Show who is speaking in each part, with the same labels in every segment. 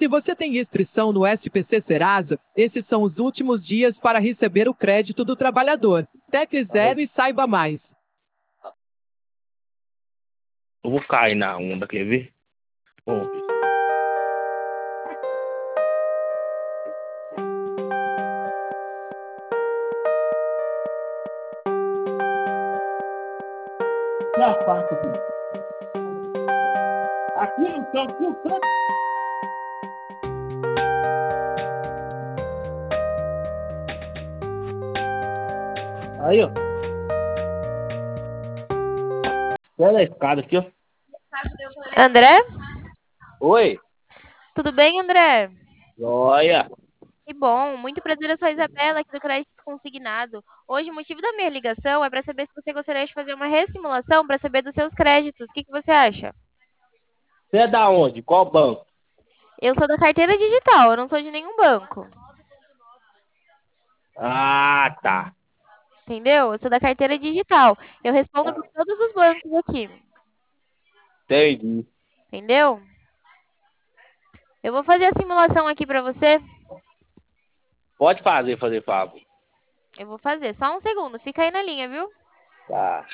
Speaker 1: Se você tem inscrição no SPC Serasa, esses são os últimos dias para receber o crédito do trabalhador. Tecle Zero e saiba mais.
Speaker 2: Eu vou cair na onda, quer ver? Vamos ver. E a faca aqui? Aqui no chão, aqui no canto. Aí, ó. Olha a escada aqui, ó.
Speaker 3: André?
Speaker 2: Oi.
Speaker 3: Tudo bem, André?
Speaker 2: Olha.
Speaker 3: Que bom, muito prazer, eu sou a Isabela, aqui do Crédito Consignado. Hoje, o motivo da minha ligação é para saber se você gostaria de fazer uma ressimulação para saber dos seus créditos. O que você acha?
Speaker 2: Você é da onde? Qual banco?
Speaker 3: Eu sou da carteira digital, eu não sou de nenhum banco.
Speaker 2: Ah, tá.
Speaker 3: Entendeu? Eu sou da carteira digital. Eu respondo por todos os bancos aqui.
Speaker 2: Entendi.
Speaker 3: Entendeu? Eu vou fazer a simulação aqui para você.
Speaker 2: Pode fazer favor.
Speaker 3: Eu vou fazer. Só um segundo. Fica aí na linha, viu?
Speaker 2: Tá.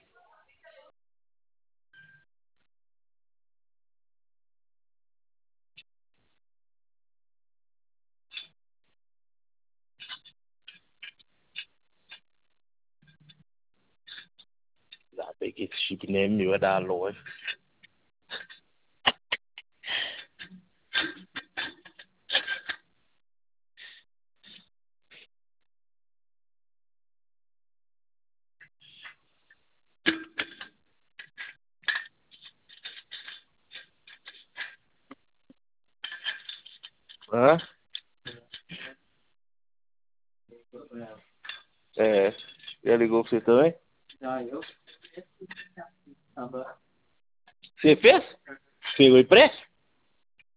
Speaker 2: Já peguei esse chip nem é meu, é da loja. Hã? É. Já ligou pra você também? Você fez? Pegou empréstimo?